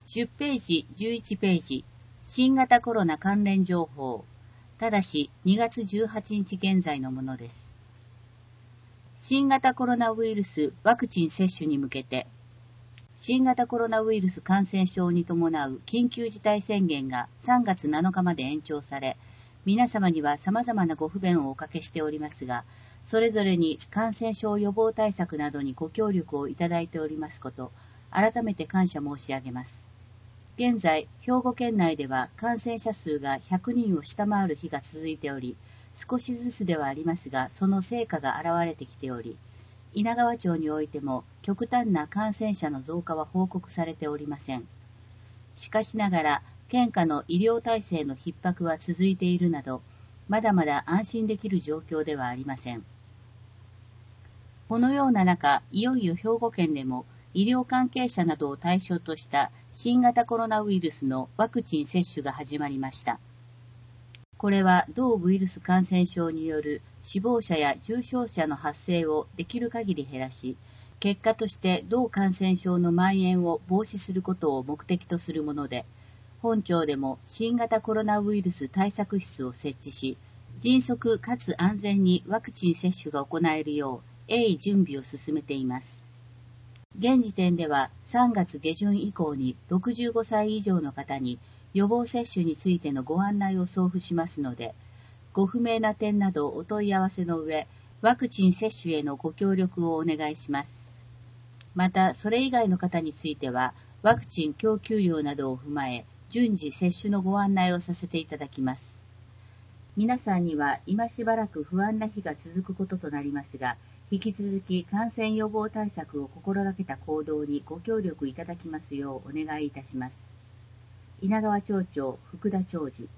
10ページ、11ページ、新型コロナ関連情報。ただし、2月18日現在のものです。新型コロナウイルスワクチン接種に向けて、新型コロナウイルス感染症に伴う緊急事態宣言が3月7日まで延長され、皆様には様々なご不便をおかけしておりますが、それぞれに感染症予防対策などにご協力をいただいておりますこと、改めて感謝申し上げます。現在、兵庫県内では感染者数が100人を下回る日が続いており、少しずつではありますが、その成果が現れてきており、稲川町においても極端な感染者の増加は報告されておりません。しかしながら、県下の医療体制の逼迫は続いているなど、まだまだ安心できる状況ではありません。このような中、いよいよ兵庫県でも医療関係者などを対象とした新型コロナウイルスのワクチン接種が始まりました。これは同ウイルス感染症による死亡者や重症者の発生をできる限り減らし、結果として同感染症の蔓延を防止することを目的とするもので、本町でも新型コロナウイルス対策室を設置し、迅速かつ安全にワクチン接種が行えるよう鋭意準備を進めています。現時点では3月下旬以降に65歳以上の方に予防接種についてのご案内を送付しますので、ご不明な点などお問い合わせの上、ワクチン接種へのご協力をお願いします。また、それ以外の方については、ワクチン供給量などを踏まえ、順次接種のご案内をさせていただきます。皆さんには今しばらく不安な日が続くこととなりますが、引き続き感染予防対策を心がけた行動にご協力いただきますようお願いいたします。稲川町長福田長次。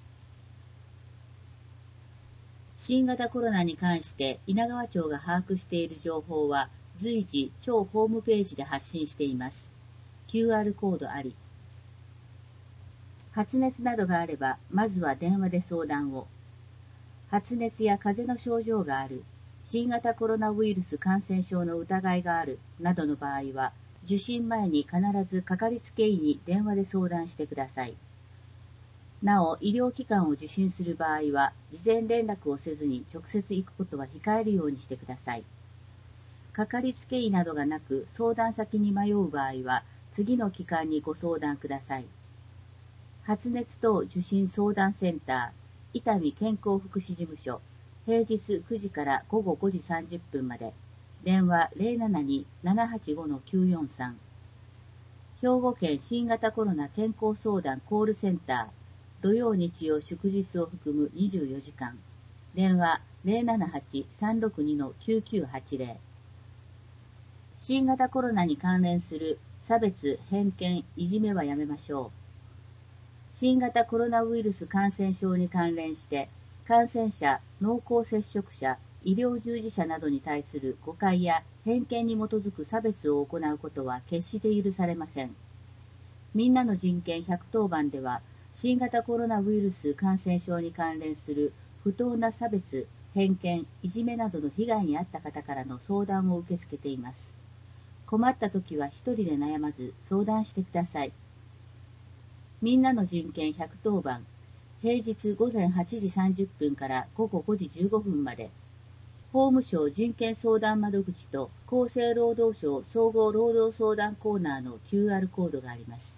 新型コロナに関して稲川町が把握している情報は随時町ホームページで発信しています。QR コードあり。発熱などがあればまずは電話で相談を。発熱や風邪の症状がある、新型コロナウイルス感染症の疑いがあるなどの場合は、受診前に必ずかかりつけ医に電話で相談してください。なお、医療機関を受診する場合は、事前連絡をせずに直接行くことは控えるようにしてください。かかりつけ医などがなく、相談先に迷う場合は、次の機関にご相談ください。発熱等受診相談センター、伊丹健康福祉事務所、平日9時から午後5時30分まで、電話 072-785-943。兵庫県新型コロナ健康相談コールセンター、土曜日曜祝日を含む24時間、電話 078-362-9980。新型コロナに関連する差別、偏見、いじめはやめましょう。新型コロナウイルス感染症に関連して、感染者、濃厚接触者、医療従事者などに対する誤解や偏見に基づく差別を行うことは決して許されません。みんなの人権110番では、新型コロナウイルス感染症に関連する不当な差別、偏見、いじめなどの被害に遭った方からの相談を受け付けています。困った時は一人で悩まず相談してください。みんなの人権110番、平日午前8時30分から午後5時15分まで、法務省人権相談窓口と厚生労働省総合労働相談コーナーの QR コードがあります。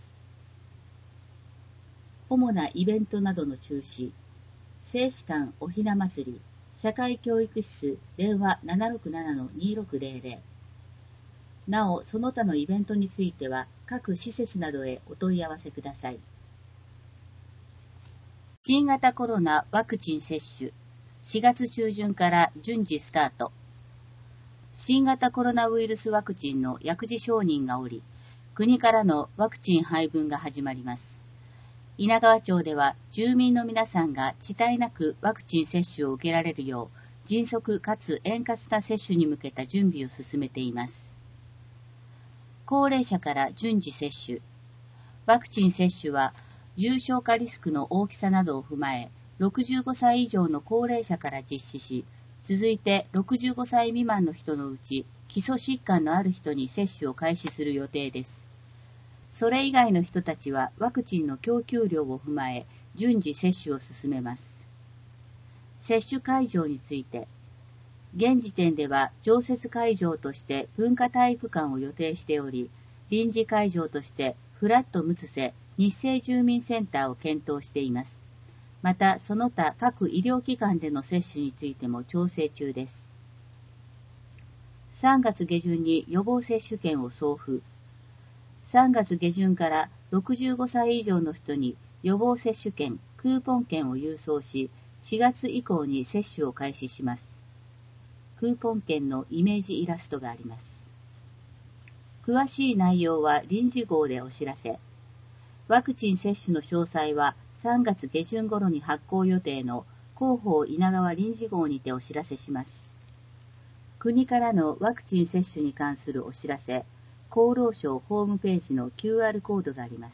主なイベントなどの中止、聖士館おひな祭り、社会教育室電話 767-2600。なお、その他のイベントについては各施設などへお問い合わせください。新型コロナワクチン接種、4月中旬から順次スタート。新型コロナウイルスワクチンの薬事承認がおり、国からのワクチン配分が始まります。稲川町では住民の皆さんが遅滞なくワクチン接種を受けられるよう、迅速かつ円滑な接種に向けた準備を進めています。高齢者から順次接種。ワクチン接種は、重症化リスクの大きさなどを踏まえ、65歳以上の高齢者から実施し、続いて65歳未満の人のうち、基礎疾患のある人に接種を開始する予定です。 それ以外の人たちはワクチンの供給量を踏まえ、順次接種を進めます。接種会場について、現時点では常設会場として文化体育館を予定しており、臨時会場としてフラットムツセ日生住民センターを検討しています。また、その他各医療機関での接種についても調整中です。3月下旬に予防接種券を送付。3月下旬から65歳以上の人に予防接種券、クーポン券を郵送し、4月以降に接種を開始します。クーポン券のイメージイラストがあります。詳しい内容は臨時号でお知らせ。ワクチン接種の詳細は3月下旬頃に発行予定の広報稲川臨時号にてお知らせします。国からのワクチン接種に関するお知らせ、厚労省ホームページの QR コードがあります。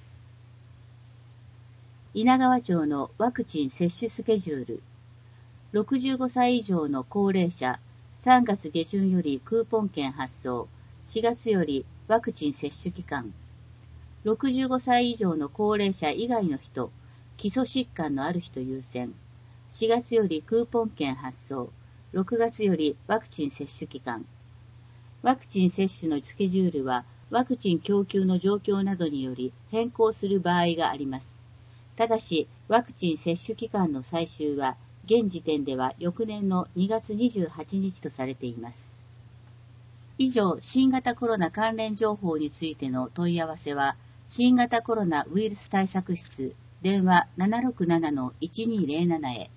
稲川町のワクチン接種スケジュール。65歳以上の高齢者、3月下旬よりクーポン券発送、4月よりワクチン接種期間。65歳以上の高齢者以外の人、基礎疾患のある人優先。4月よりクーポン券発送、6月よりワクチン接種期間。ワクチン接種のスケジュールはワクチン供給の状況などにより変更する場合があります。ただし、ワクチン接種期間の最終は現時点では翌年の2月28日とされています。以上、新型コロナ関連情報についての問い合わせは、新型コロナウイルス対策室、電話 767-1207 へ。